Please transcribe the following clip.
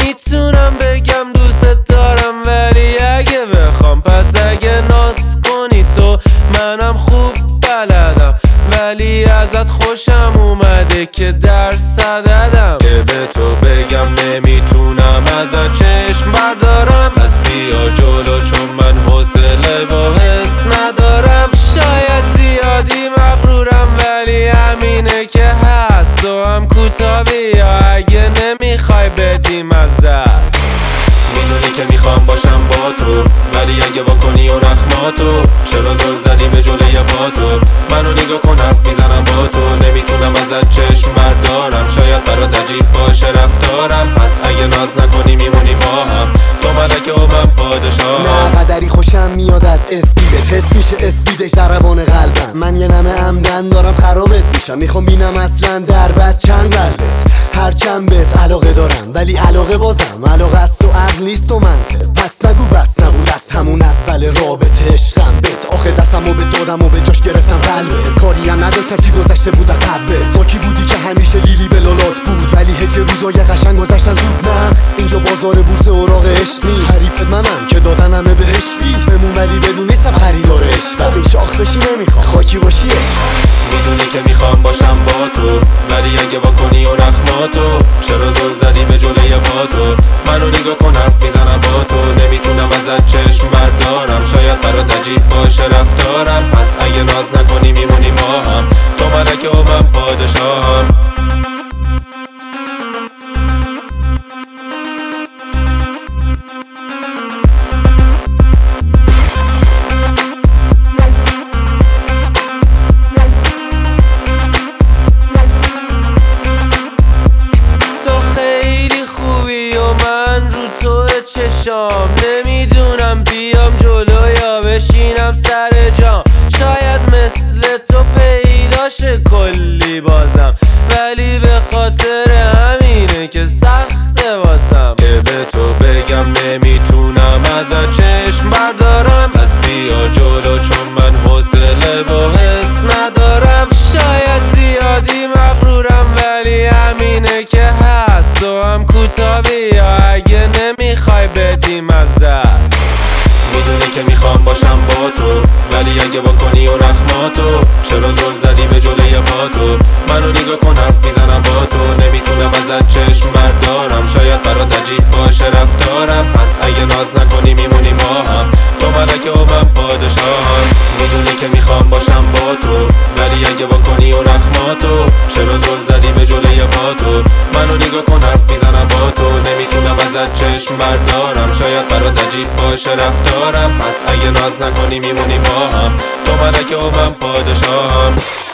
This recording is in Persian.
میتونم بگم دوست دارم، ولی اگه بخوام پس اگه ناز کنی تو منم خوب بلدم، ولی ازت خوشم اومده که درصددم. که به تو بگم نمیتونم ازت چشم بردارم، پس بیا جلو چون من حوصله و حس ندارم. شاید زیادی مغرورم ولی همینه که هست، تو هم کوتاه بیا اگه نمیخوای بدیم از دست. میدونی که میخوام باشم با تو، ولی اگه واکنی و نخماتو چرا زل زدی به جلوی با تو؟ منو نگاه کن حرف میزنم با تو، نمیتونم ازت چشم بردارم. شاید برات عجیب باشه رفتارم، پس اگه ناز نکنی میمونی با هم، تو ملکه و من پادشاه. نه قدری خوشم میاد از استیلت، حس میشه اسپیدش در روان قلبم. من یه نمه عمدن دارم خرابت میشم، میخوام بینم اصلا در بس چند قلبت. هر چند بهت علاقه دارم ولی علاقه بازم علاقه است و عقل نیست و منطق. پس نگو بس نبود از همون اول رابطه عشقم بهت، آخه دستمو به دادم و به جاش گرفتم قلبت. کاری هم نداشتم چی گذشته بود از قبلت، با کی بودی که همیشه لیلی به لالات بود، ولی حیف روزای قشنگ گذشتن زود. نه اینجا بازار بورس اوراق عشق نیست، حریفت منم که دادن همه بهش بیست بمون، ولی بدونستم خریدار عشق این شاخ بشی نمیخوام خاکی باشی عشق. میدونی که میخوام باشم با تو، ولی اگه واکنی و نخماتو چرا زل زدی به جلوی با تو؟ منو نگاه کن حرف میزنم با تو، نمیتونم ازت چشم بردارم. شاید برات عجیب باشه رفتارم، پس اگه ناز نکنی میمونی با هم، تو ملکه و من پادشاهم. نمیدونم بیام جلو یا بشینم سر جام، شاید مثل تو پیداشه کلی بازم، ولی به خاطر همینه که سخته واسم. که به تو بگم نمیتونم ازت چشم بردارم، پس بیا جلو چون من حوصله و حس ندارم. شاید زیادی مغرورم ولی همینه که هست، تو هم کوتاه بیا اگه نمیخوای بدیم از دست. میدونی که میخوام باشم با تو، ولی اگه واکنی و نخماتو چرا زل زدی به جلوی با تو؟ منو نگاه کن حرف میزنم با تو، نمیتونم ازت چشم بردارم. شاید برات عجیب باشه رفتارم، پس اگه ناز نکنی میمونی با هم، تو ملکه و من پادشاهم. میدونی که میخوام باشم با تو، ولی اگه واکنی و نخماتو چرا زل زدی به جلوی با تو؟ منو نگاه کن حرف میزنم با تو، نمیتونم ازت چشم بردارم. شاید برات عجیب باشه رفتارم، پس اگه ناز نکنی میمونی با هم، تو ملکه و من پادشاهم.